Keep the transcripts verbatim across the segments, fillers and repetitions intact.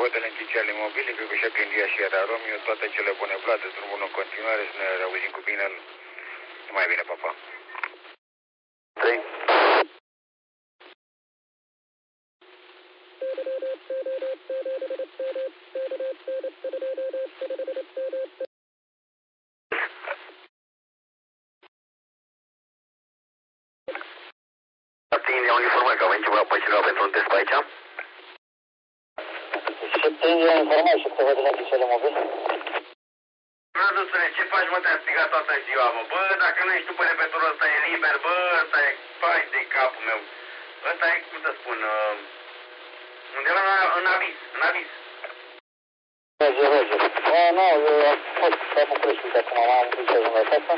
hotele închiciale mobile, pe șapte India și era Romeo, toate cele bune, Vlad, drumul în continuare, să ne auzim cu bine, mai bine, papa. trei. șapte India uniformat, că avem ceva pe cineva pentru un test pe aici? șapte India uniformat, șapte hotele închiciale mobile. Rădusule, ce faci, mă, te-am strigat toată ziua, mă? Bă, dacă nu ești tu pe repetorul ăsta e liber, bă, ăsta e, pai de capul meu. Ăsta e, cum să spun, uh, undeva în avis, în avis. Roger, Roger. Nu, nu, eu am fost la București, uite, acum am pus să ajung acasă.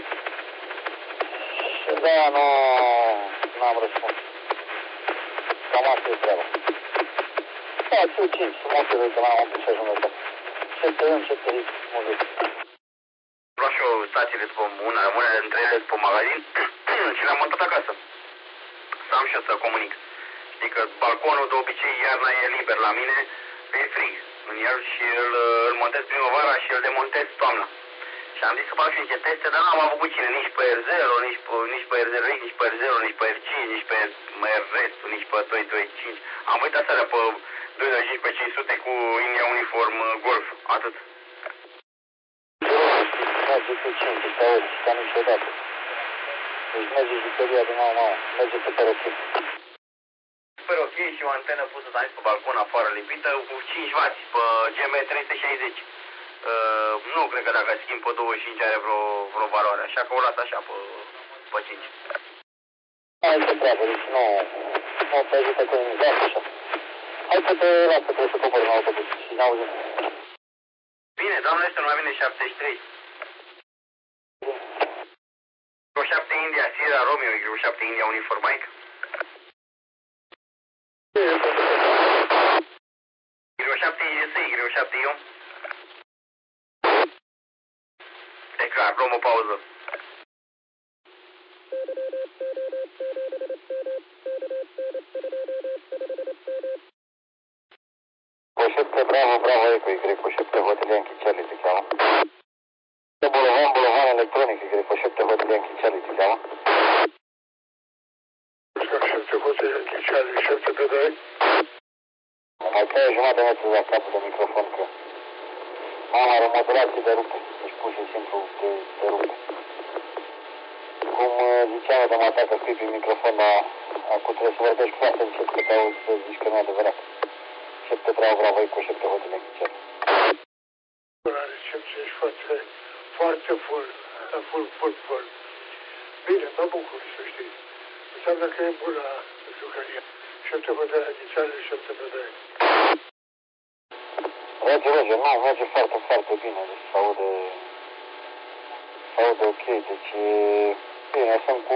Și de-aia nu, nu am răspuns. Cam asta e treaba. Da, țiu cinci, frumos să vezi că n-am pus să ajung acasă. Ce tăiem, ce tăiem, mă zic. Vreau și eu stațiile după una, una dintre ele după magazin și le-am montat acasă. Să am și eu să comunic. Știi că balconul de obicei iarna e liber la mine, e frig în el și îl, îl montez primăvara și îl demontez toamna. Și am zis să fac și niște teste, dar n-am avut cu cine, nici pe R zero, nici pe, nici pe R zero X, nici pe R zero, nici pe R cinci, nici pe restul, nici pe doi doi cinci. Am uitat seara pe doi doi cinci pe cinci sute cu India Uniform Golf, atât. Merge cu cinci, să auzi, ca niciodată. Deci merge jucăria de nouă nouă, merge super ok. Super ok și o antenă pusă aici pe balcon afară lipită cu cinci wați pe G M trei sute șaizeci. Uh, nu cred că dacă schimb pe douăzeci și cinci are vreo, vreo valoare, așa că o las așa pe, pe cinci. Altă treabă, deci nu, nu te ajută cu nimic, lasă așa. Hai să te lasă, trebuie să cobori în autobuz și n-auzim. Bine, doamne, ăsta nu mai vine șaptezeci și trei. Greu șapte India, Sierra Romeo, Greu șapte India Uniform Mike. Greu șapte I S I, Greu șapte Ion. E clar, luăm o pauză. șapte, bravo, bravo, Eco, Y, șapte, hotele închiciale te cheamă. Bolovan, Bolovan, electronic, Y, șapte, hotele închiciale te cheamă. șapte, hotele închiciale, șapte pe doi. Mai trei jumătate de metru la capul de microfon, că am are modulație de rupe, deci pur și simplu de, de rupe. Cum ziceam de mata că scrii prin microfon, dar acum trebuie să vorbești foarte încet, că te auzi să zici că nu e adevărat. șapte, bravo, bravo, Eco, șapte, hotele închiciale. La recepție ești foarte, foarte full, full, full, full. Bine, mă bucur să știi. Înseamnă că e bună jucăria. șapte hotele închiciale, șapte pe doi. Roger, Roger, nu, merge foarte, foarte bine, deci se aude, se aude ok, deci bine, sunt cu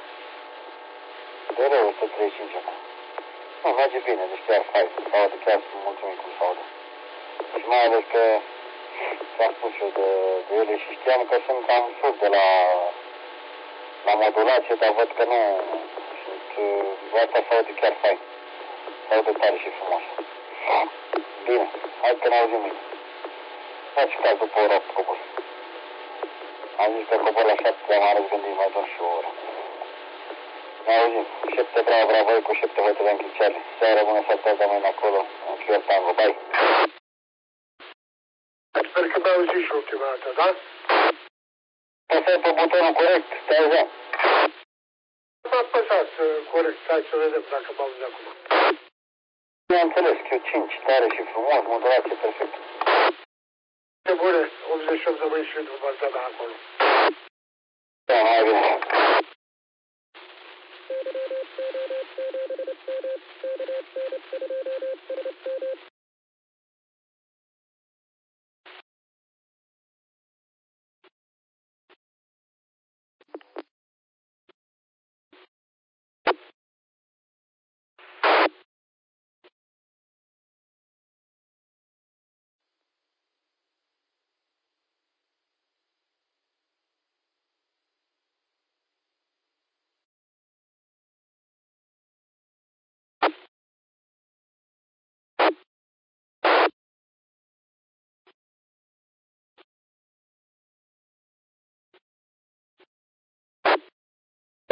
de rău o sută treizeci și cinci acum. Nu, merge bine, deci chiar hai, se aude, chiar sunt mulțumit cum se aude. Și mai ales că ți-am spus eu de, de ele și știam că sunt cam sus de la, la modulație, dar văd că nu, sunt, asta se aude chiar fain, se aude tare și frumos. Bine, hai că ne auzim mâine. Faci caz după ora opt cobor. Am zis că cobor la șapte, am răzgândit mai doar și o oră. Ne auzim. șapte, bravo, bravo, cu șapte hotele închiciale. Seara bună, să te mâine acolo, în Chior Tango. Bye! Sper că mi-ai auzit și ultima dată, da? Apăsai pe butonul corect, te auzeam. M-a apăsat corect, hai să vedem dacă mă auzi acum. Bineînțeles, Q cinci, tare și frumos, modulație perfectă. E bune, optzeci și opt de mâini și după partea mea acolo. Da, mai bine.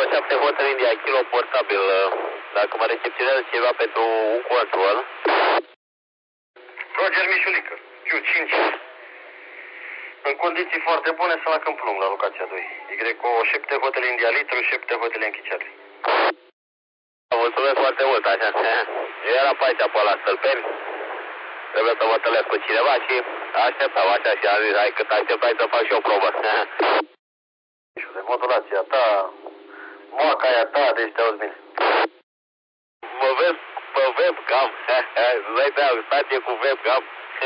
șapte Hotel India, kilo portabil. Dacă mă recepționează ceva pentru un control. Roger Mișulică, Q cinci. În condiții foarte bune sunt la Câmpul Lung, la locația doi. Y O șapte Hotel India Litru, șapte Hotel Yankee Charlie. Mulțumesc foarte mult, așa. Eu eram pe aici, pe la Stălpeni. Trebuie să mă întâlnesc cu cineva și așteptam așa și am zis, hai cât așteptai să fac și o probă. De modulația ta, moaca aia ta, deci te auzi bine. Mă vezi pe webcam. Îți dai seama, stație cu webcam.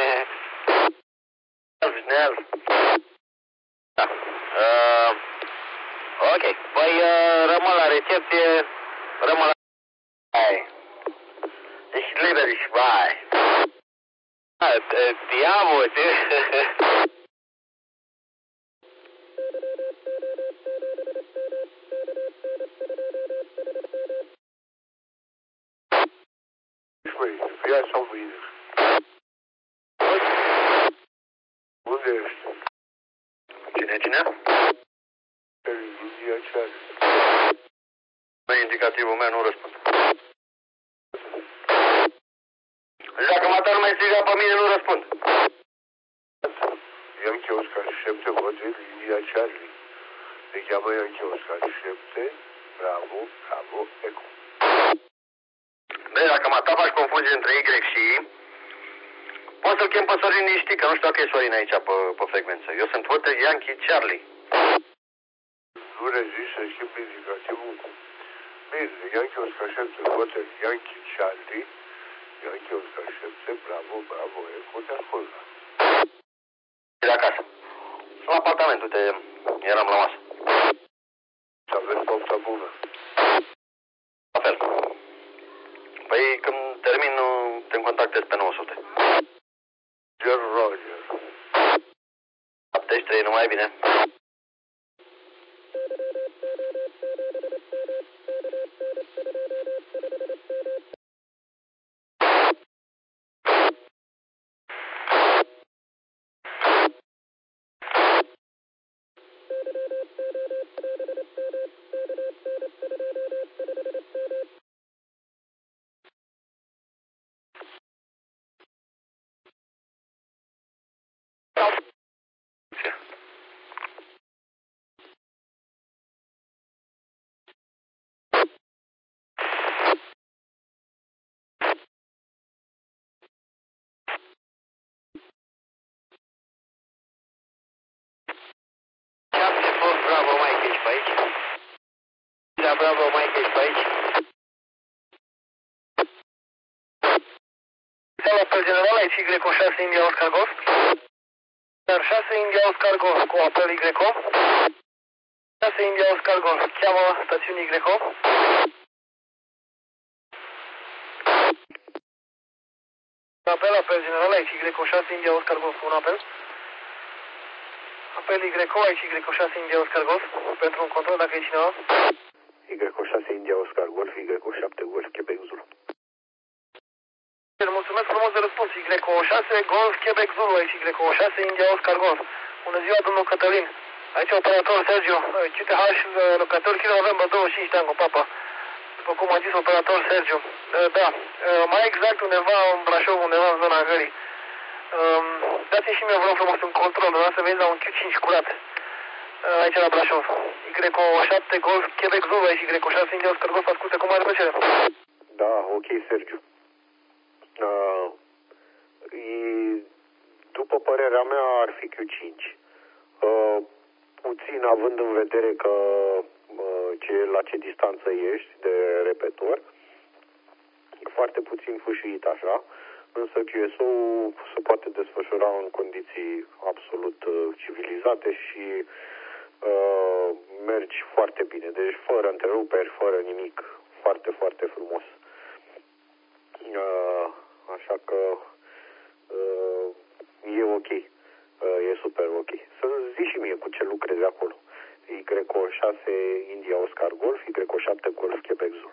Neal. Da. Uh, ok, păi uh, rămân la recepție, rămân la... Hai. Ești liber și vai. Te amo, te... Măi, ia sau mâine. Unde ești? Cine, cine? Televiziunea ceară. Băi, indicativul meu nu răspund. Dacă mă ta nu mai striga pe mine, nu răspund. Yankee Oscar șapte, Hotel India Charlie. Se cheamă Yankee Oscar șapte, bravo, bravo, eco. Băi, dacă mă ta faci confuzie între Y și I, poți să-l chem pe Sorin niște, că nu știu dacă e Sorin aici pe, pe frecvență. Eu sunt Hotel Yankee Charlie. Nu rezist să schimbi indicativul. Bine, Yankee Oscar șapte, Hotel Yankee Charlie. Yankee Oscar șapte, bravo, bravo, eco, de acolo. De acasă. Sunt la apartament, uite, eram la masă. Să aveți poftă bună. La fel. Păi când termin, te contactez pe nouă sute. Roger, Roger. șaptezeci și trei, numai bine. Bravo, Mike, ești pe aici? Da, bravo, Mike, ești pe aici? Sala pe general, aici Y O șase India Oscar Golf. Dar șase India Oscar Golf cu apel Y O. șase India Oscar Golf, cheamă stațiunii Y O. Apel, apel general, aici Y O șase India Oscar Golf cu un apel. Apel Y O, aici Y O șase India Oscar Golf, pentru un control dacă e cineva. Y O șase India Oscar Golf, Y O șapte Golf Quebec Zulu. Mulțumesc frumos de răspuns. Y O șase Golf Quebec Zulu, aici Y O șase India Oscar Golf. Bună ziua, domnul Cătălin. Aici operator Sergio, C T H, locator Kilo November douăzeci și cinci Tango Papa. După cum a zis operator Sergio. Da, mai exact undeva în Brașov, undeva în zona Gării. Dați-mi și mie, vreau frumos, un control, vreau să veniți la un Q cinci curat. Aici la Brașov. Y O șapte Golf Quebec Zulu, aici Y O șase India Oscar Golf, asculte cu mare plăcere. Da, ok, Sergiu. Uh, e, după părerea mea ar fi Q cinci. Uh, puțin având în vedere că uh, ce, la ce distanță ești de repetor, foarte puțin fâșuit așa, însă Q S O-ul se poate desfășura în condiții absolut uh, civilizate și uh, mergi foarte bine, deci fără întreruperi, fără nimic, foarte, foarte frumos. Uh, așa că uh, e ok, uh, e super ok. Să-mi zici și mie cu ce lucrezi acolo. Y O șase India Oscar Golf, Y O șapte Golf Quebec Zulu.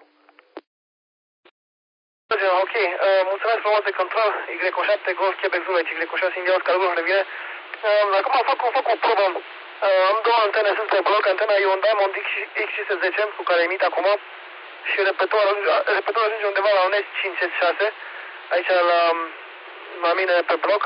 Ok, uh, mulțumesc frumos de control, Y O șapte Golf Quebec Zulu, Y O șase India Oscar Golf, revine. Uh, acum fac, fac o probă Am două antene sus pe bloc, antena e un Diamond X șase zece cu care emit acum și repetorul, repetorul ajunge undeva la un S cinci S șase, aici la, la mine pe bloc.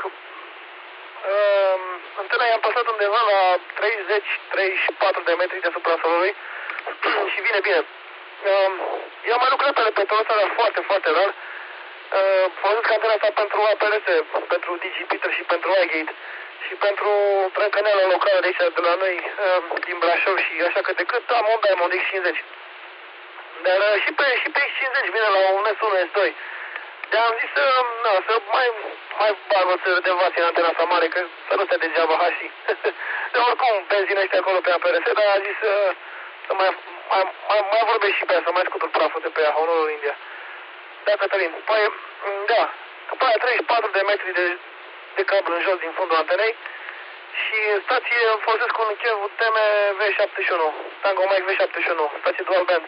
Uh, antena i-am păsat undeva la treizeci treizeci și patru de metri deasupra solului și vine bine. Uh, eu am mai lucrat pe repetorul ăsta, dar foarte, foarte rar. Uh, folosesc antena asta pentru A P R S, pentru DigiPeter și pentru iGate și pentru trâncaneala locală de aici, de la noi, uh, din Brașov și așa că decât am un Diamond X cincizeci. Dar uh, și pe, și pe X cincizeci vine la un S unu S doi. De-am zis să, na, să mai, mai bag o țără de vați în antena asta mare, că să nu stea degeaba hașii. De oricum, benzinește acolo pe A P R S, dar a zis să, să mai, mai, mai, mai vorbesc și pe ea, să mai scutur praful de pe ea, Honorul India. Da, Cătălin, păi, da, după aia treizeci și patru de metri de, de cablu în jos din fundul antenei și stație folosesc un Kiev T M V șaptezeci și unu, Tango Mike V șaptezeci și unu, stație dual band.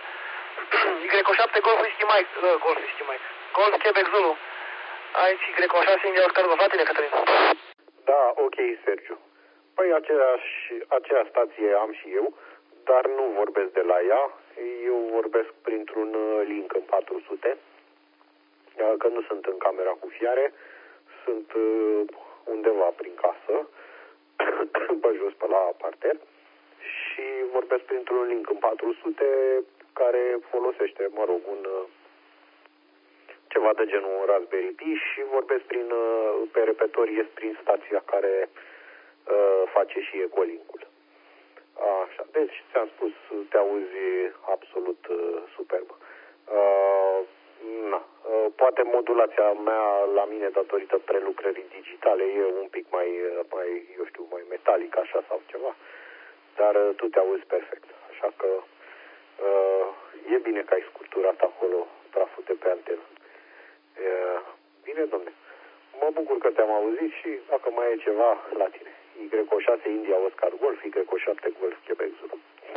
Y șapte Golf Whisky Mike, uh, Golf Whisky Mike, Golf Quebec Zulu. Aici Y șase India Oscar Golf, la tine, Cătălin. Da, ok, Sergiu. Păi aceeași, aceeași stație am și eu, dar nu vorbesc de la ea. Eu vorbesc printr-un link în patru sute, că nu sunt în camera cu fiare, sunt undeva prin casă, pe jos, pe la parter, și vorbesc printr-un link în patru sute care folosește, mă rog, un ceva de genul un Raspberry Pi și vorbesc prin, pe repetor, ies prin stația care uh, face și ecolink-ul. Așa, deci ți-am spus, te auzi absolut uh, superb. Uh, na, uh, poate modulația mea la mine datorită prelucrării digitale e un pic mai, mai eu știu, mai metalic așa sau ceva, dar uh, tu te auzi perfect. Așa că uh, e bine că ai sculpturat acolo praful de pe antenă. Uh, bine, domne. Mă bucur că te-am auzit și dacă mai e ceva la tine. Y șase India Oscar Golf, Y șapte Golf Quebec Zulu.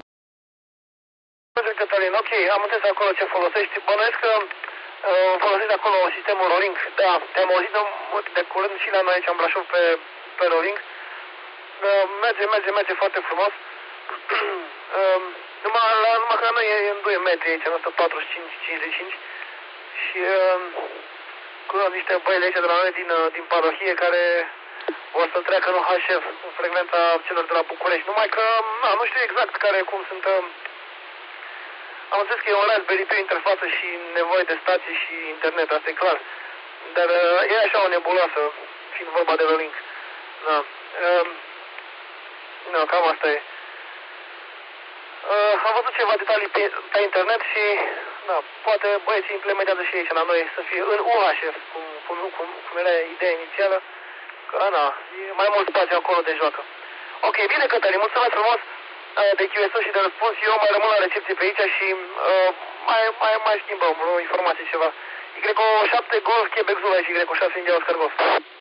Cătălin, ok, am înțeles acolo ce folosești. Bănuiesc că uh, folosești acolo sistemul Rolling. Da, te-am auzit de, de curând și la noi aici în Brașov pe, pe Rolling. Uh, merge, merge, merge foarte frumos. uh, numai, la, numai că la noi e în doi metri aici, în asta patruzeci și cinci cincizeci și cinci. Și uh, cu niște băile aici de la noi din, din parohie care o să treacă în H F, în frecvența celor de la București. Numai că, na, nu știu exact care, cum sunt. Uh, am înțeles că e un Raspberry Pi, interfață și nevoie de stații și internet, asta e clar. Dar uh, e așa o nebuloasă, fiind vorba de Rolink. Na, uh, na, cam asta e. Uh, am văzut ceva detalii pe, pe internet și da, poate băieții implementează și aici la noi să fie în U H F, cum, cum, cum, cum era ideea inițială, că na, e mai mult spațiu acolo de joacă. Ok, bine, Cătălin, mulțumesc frumos uh, de Q S O și de răspuns. Eu mai rămân la recepție pe aici și uh, mai, mai, mai schimbăm o informație ceva. Y șapte Golf Quebec Zulu și Y șase India Oscar Golf.